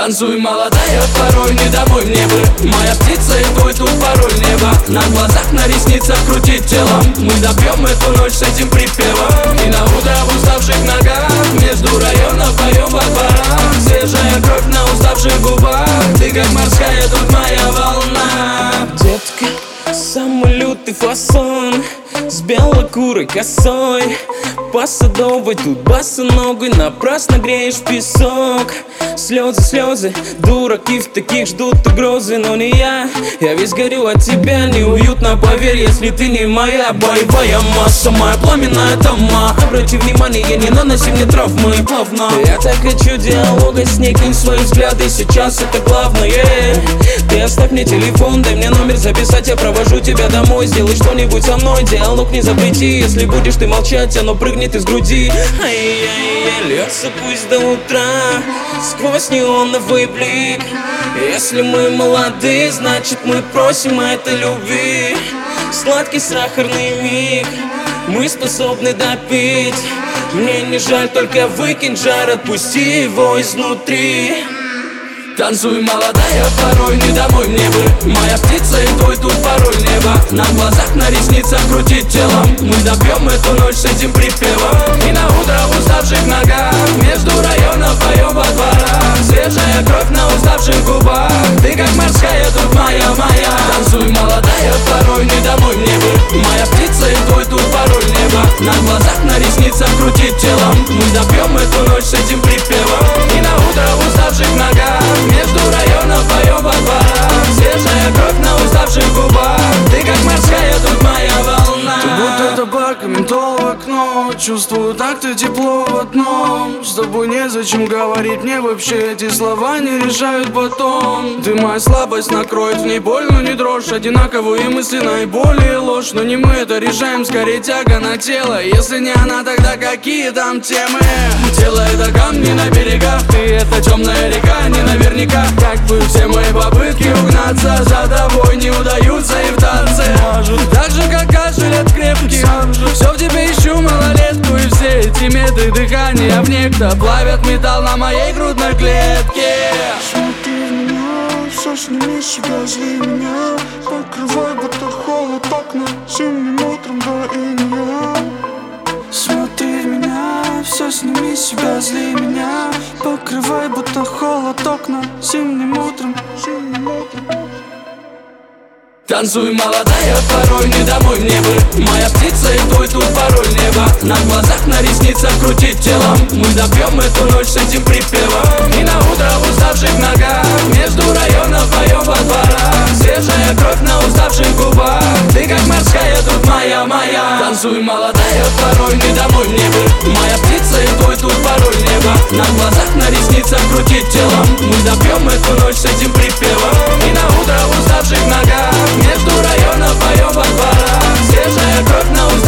Танцуй, молодая, порой не домой мне бы. Моя птица и твой тут пароль неба. На глазах, на ресницах крутить телом. Мы допьем эту ночь с этим припевом. И на утро в уставших ногах между районов поем во дворах. Свежая кровь на уставших губах. Ты как морская, тут моя волна. Детка, самый лютый фасон, с белокурой косой, по Садовой тут босоногой напрасно греешь песок. Слезы, слезы, дураки в таких ждут угрозы, но не я. Я весь горю от тебя, неуютно, поверь, если ты не моя. Боевая масса, моя пламенная тома. Обрати внимание, не наноси мне травмы плавно. Я так хочу диалога с ней, кинь свои взгляды, сейчас это главное. Ты оставь мне телефон, дай мне номер записать, я провожу тебя домой. Сделай что-нибудь со мной, диалог не запрети. Если будешь ты молчать, оно прыгнет из груди. Ай-яй-яй, льется пусть до утра сквозь неоновый блик. Если мы молоды, значит мы просим этой любви. Сладкий сахарный миг мы способны допить. Мне не жаль, только выкинь жар, отпусти его изнутри. Танцуй, молодая, порой не домой мне бы. Моя птица и твой тут пароль неба. На глазах, на ресницах крутить телом. Мы допьем эту ночь с этим припевом. И на утро в уставших ногах между районов поем во дворах. Свежая кровь на уставших губах. Ты как морская, тут моя. Танцуй, молодая, порой не домой мне бы. Моя птица и твой тут пароль неба. На глазах, на ресницах крутить телом. Мы допьем эту ночь с этим припевом. И на утро в уставших ногах между районов поем во дворах. Свежая кровь на уставших губах. Ты как морская, тут моя волна. Ты будто табак, ментол в окно. Чувствую так-то тепло в одном. С тобой незачем говорить, мне вообще эти слова не решают потом. Ты моя слабость накроет, в ней боль, но не дрожь. Одинаковые мысли, наиболее ложь. Но не мы это решаем, скорее тяга на тело. Если не она, тогда какие там темы? Тело это камни на берегах. Ты это темная река, не наверняка. Как бы все мои попытки угнаться за тобой не удаются и в танце. Так же как кашель от крепких. Все в тебе ищу малолетку. И все эти меты дыхания в некто плавят металл на моей грудной клетке. Смотри в меня, все сними с себя, зли меня. Покрывай, будто холод окна зимним утром до иния. Смотри в меня, все сними с себя, зли меня. Покрывай, будто холод окна зимним утром. Танцуй, молодая, порой не домой мне бы. Моя птица и твой тут пароль неба. На глазах, на ресницах крутить телом. Мы допьем эту ночь с этим припевом. И на утро в уставших ногах между районов поем во дворах. Свежая кровь на уставших губах. Ты как морская, тут моя. Танцуй, молодая, порой не домой мне бы. Моя птица и твой тут пароль неба. На глазах, на ресницах крутить телом. Мы допьем эту ночь с этим припевом. И на утро в уставших ногах между районов поем во дворах. Свежая кровь на уставших